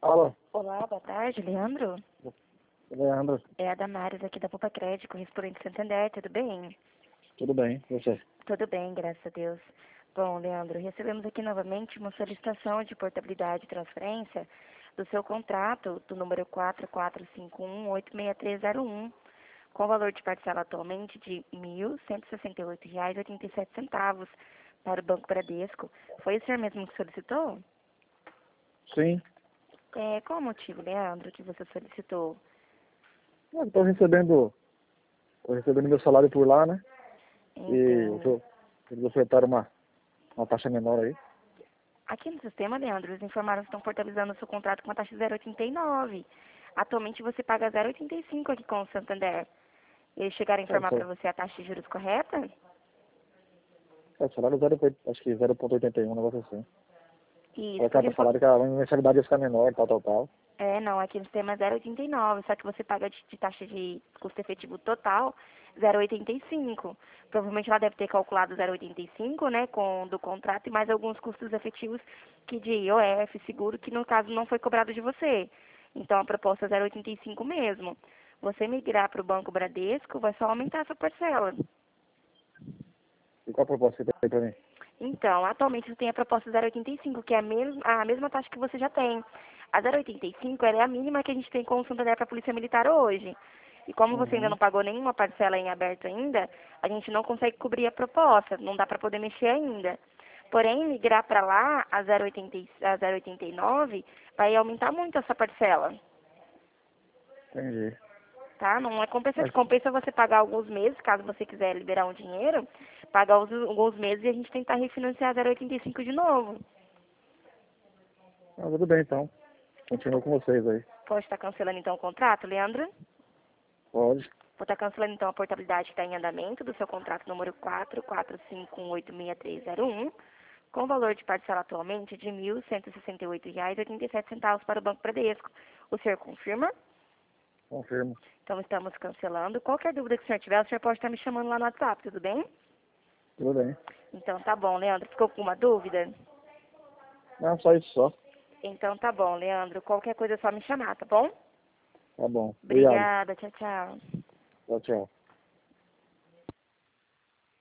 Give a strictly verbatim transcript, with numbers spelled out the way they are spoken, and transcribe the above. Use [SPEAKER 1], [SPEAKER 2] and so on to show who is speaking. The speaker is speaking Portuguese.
[SPEAKER 1] Fala,
[SPEAKER 2] Olá, boa tarde, Leandro.
[SPEAKER 1] Leandro.
[SPEAKER 2] É a Damares aqui da Poupa Crédito, correspondente Santander, tudo bem?
[SPEAKER 1] Tudo bem, e você?
[SPEAKER 2] Tudo bem, graças a Deus. Bom, Leandro, recebemos aqui novamente uma solicitação de portabilidade e transferência do seu contrato do número quatro quatro cinco um oito seis três zero um, com valor de parcela atualmente de mil cento e sessenta e oito reais e oitenta e sete centavos para o Banco Bradesco. Foi o senhor mesmo que solicitou?
[SPEAKER 1] Sim,
[SPEAKER 2] É, qual o motivo, Leandro, que você solicitou?
[SPEAKER 1] eu estou recebendo, tô recebendo meu salário por lá, né? E eu
[SPEAKER 2] Entendo.
[SPEAKER 1] tô, eles ofertaram uma, uma taxa menor aí.
[SPEAKER 2] Aqui no sistema, Leandro, eles informaram que estão portabilizando o seu contrato com uma taxa de zero vírgula oitenta e nove. Atualmente você paga zero vírgula oitenta e cinco aqui com o Santander. Eles chegaram a
[SPEAKER 1] É,
[SPEAKER 2] informar
[SPEAKER 1] só,
[SPEAKER 2] para você a taxa de juros correta?
[SPEAKER 1] é, o salário zero, acho que zero vírgula oitenta e um, um negócio assim.
[SPEAKER 2] Isso,
[SPEAKER 1] Colocar
[SPEAKER 2] porque
[SPEAKER 1] para falaram que a mensalidade ia ficar menor, tal, tal, tal.
[SPEAKER 2] é, não, aqui no sistema é zero vírgula oitenta e nove, só que você paga de, de taxa de custo efetivo total zero vírgula oitenta e cinco. Provavelmente ela deve ter calculado zero vírgula oitenta e cinco, né, com do contrato e mais alguns custos efetivos que de I O F, seguro, que no caso não foi cobrado de você. Então a proposta é zero vírgula oitenta e cinco mesmo. Você migrar para o Banco Bradesco vai só aumentar a sua parcela.
[SPEAKER 1] E qual a proposta que você tem para mim?
[SPEAKER 2] Então, atualmente você tem a proposta zero vírgula oitenta e cinco, que é a, mes a mesma taxa que você já tem. A zero vírgula oitenta e cinco ela é a mínima que a gente tem com o Santander para a Polícia Militar hoje. E como você ainda
[SPEAKER 1] Uhum.
[SPEAKER 2] não pagou nenhuma parcela em aberto ainda, a gente não consegue cobrir a proposta, não dá para poder mexer ainda. Porém, migrar para lá, a zero vírgula oitenta, a zero vírgula oitenta e nove, vai aumentar muito essa parcela,
[SPEAKER 1] Entendi.
[SPEAKER 2] tá? Não é compensante.
[SPEAKER 1] Mas,
[SPEAKER 2] Compensa você pagar alguns meses, caso você quiser liberar um dinheiro, pagar os, alguns meses e a gente tentar refinanciar a zero vírgula oitenta e cinco de novo.
[SPEAKER 1] ah, tudo bem então. Continuo com vocês aí.
[SPEAKER 2] Pode estar cancelando então o contrato, Leandro?
[SPEAKER 1] Pode.
[SPEAKER 2] Vou estar cancelando então a portabilidade que está em andamento do seu contrato número quatro quatro cinco um oito seis três zero um, com valor de parcela atualmente de mil cento e sessenta e oito reais e oitenta e sete centavos para o Banco Bradesco. O senhor confirma?
[SPEAKER 1] Confirmo.
[SPEAKER 2] Então estamos cancelando. Qualquer dúvida que o senhor tiver, o senhor pode estar me chamando lá no WhatsApp, tudo bem?
[SPEAKER 1] Tudo bem.
[SPEAKER 2] Então tá bom, Leandro. Ficou com uma dúvida?
[SPEAKER 1] Não, só isso só.
[SPEAKER 2] Então tá bom, Leandro. Qualquer coisa é só me chamar, tá bom?
[SPEAKER 1] Tá bom. Obrigado.
[SPEAKER 2] Obrigada, tchau, tchau.
[SPEAKER 1] Tchau, tchau.